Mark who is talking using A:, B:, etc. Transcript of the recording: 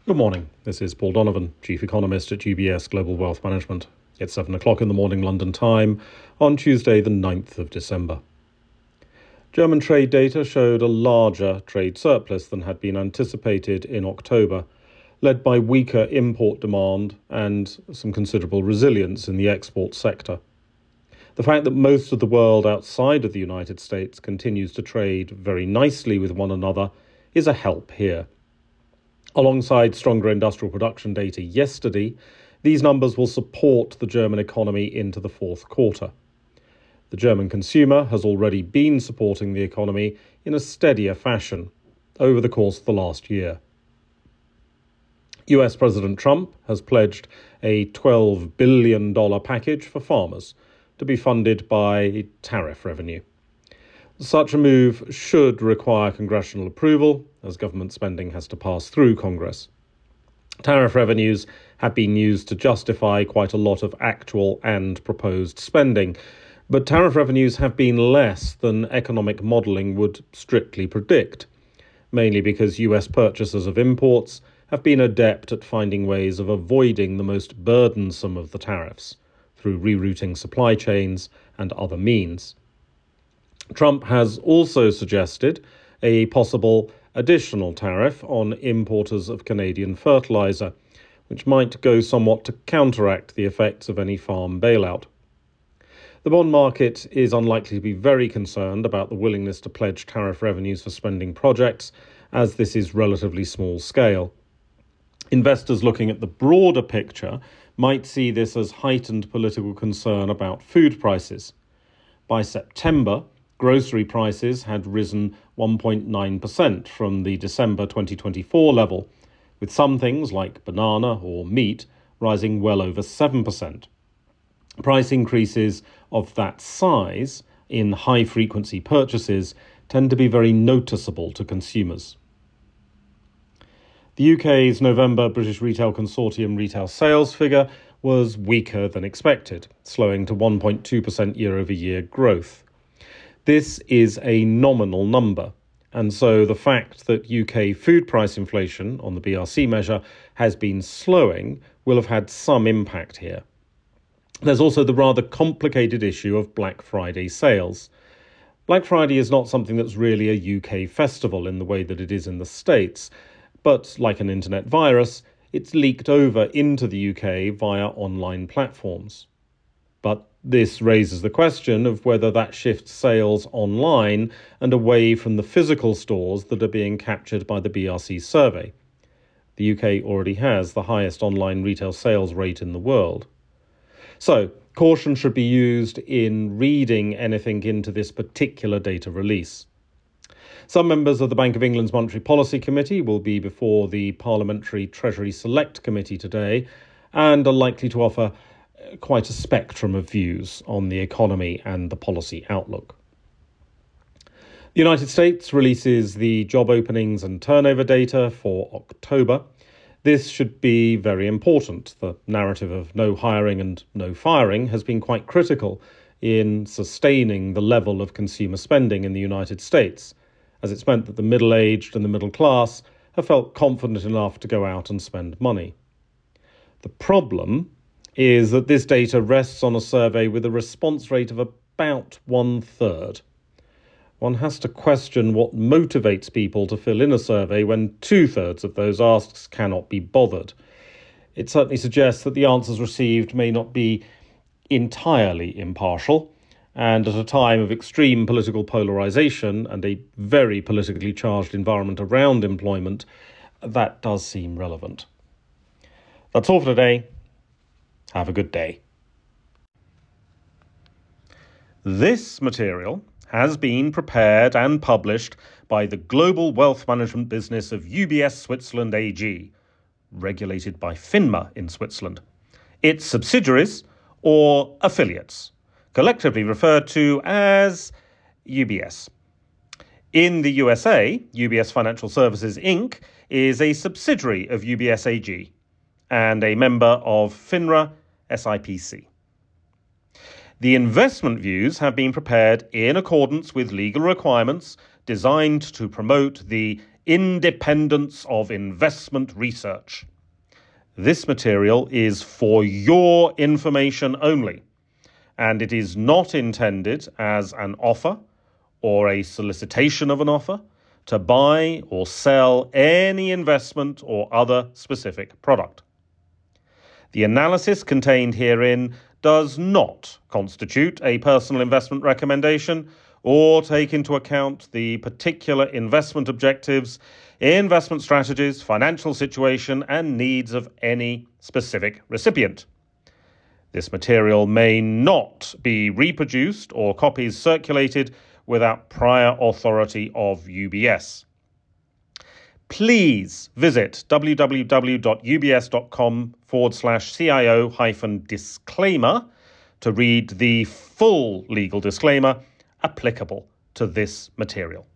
A: Good morning. This is Paul Donovan, Chief Economist at UBS Global Wealth Management. It's 7 o'clock in the morning London time on Tuesday the 9th of December. German trade data showed a larger trade surplus than had been anticipated in October, led by weaker import demand and some considerable resilience in the export sector. The fact that most of the world outside of the United States continues to trade very nicely with one another is a help here. Alongside stronger industrial production data yesterday, these numbers will support the German economy into the fourth quarter. The German consumer has already been supporting the economy in a steadier fashion over the course of the last year. US President Trump has pledged a $12 billion package for farmers to be funded by tariff revenue. Such a move should require congressional approval, as government spending has to pass through Congress. Tariff revenues have been used to justify quite a lot of actual and proposed spending, but tariff revenues have been less than economic modelling would strictly predict, mainly because US purchasers of imports have been adept at finding ways of avoiding the most burdensome of the tariffs through rerouting supply chains and other means. Trump has also suggested a possible additional tariff on importers of Canadian fertilizer, which might go somewhat to counteract the effects of any farm bailout. The bond market is unlikely to be very concerned about the willingness to pledge tariff revenues for spending projects, as this is relatively small scale. Investors looking at the broader picture might see this as heightened political concern about food prices. By September, grocery prices had risen 1.9% from the December 2024 level, with some things like banana or meat rising well over 7%. Price increases of that size in high-frequency purchases tend to be very noticeable to consumers. The UK's November British Retail Consortium retail sales figure was weaker than expected, slowing to 1.2% year-over-year growth. This is a nominal number, and so the fact that UK food price inflation on the BRC measure has been slowing will have had some impact here. There's also the rather complicated issue of Black Friday sales. Black Friday is not something that's really a UK festival in the way that it is in the States, but like an internet virus, it's leaked over into the UK via online platforms. But this raises the question of whether that shifts sales online and away from the physical stores that are being captured by the BRC survey. The UK already has the highest online retail sales rate in the world. So, caution should be used in reading anything into this particular data release. Some members of the Bank of England's Monetary Policy Committee will be before the Parliamentary Treasury Select Committee today and are likely to offer quite a spectrum of views on the economy and the policy outlook. The United States releases the job openings and turnover data for October. This should be very important. The narrative of no hiring and no firing has been quite critical in sustaining the level of consumer spending in the United States, as it's meant that the middle-aged and the middle class have felt confident enough to go out and spend money. The problem is that this data rests on a survey with a response rate of about 1/3. One has to question what motivates people to fill in a survey when 2/3 of those asked cannot be bothered. It certainly suggests that the answers received may not be entirely impartial, and at a time of extreme political polarisation and a very politically charged environment around employment, that does seem relevant. That's all for today. Have a good day. This material has been prepared and published by the global wealth management business of UBS Switzerland AG, regulated by FINMA in Switzerland. Its subsidiaries or affiliates, collectively referred to as UBS. In the USA, UBS Financial Services Inc. is a subsidiary of UBS AG and a member of FINRA SIPC. The investment views have been prepared in accordance with legal requirements designed to promote the independence of investment research. This material is for your information only, and it is not intended as an offer or a solicitation of an offer to buy or sell any investment or other specific product. The analysis contained herein does not constitute a personal investment recommendation or take into account the particular investment objectives, investment strategies, financial situation, and needs of any specific recipient. This material may not be reproduced or copies circulated without prior authority of UBS. Please visit www.ubs.com/CIO-disclaimer to read the full legal disclaimer applicable to this material.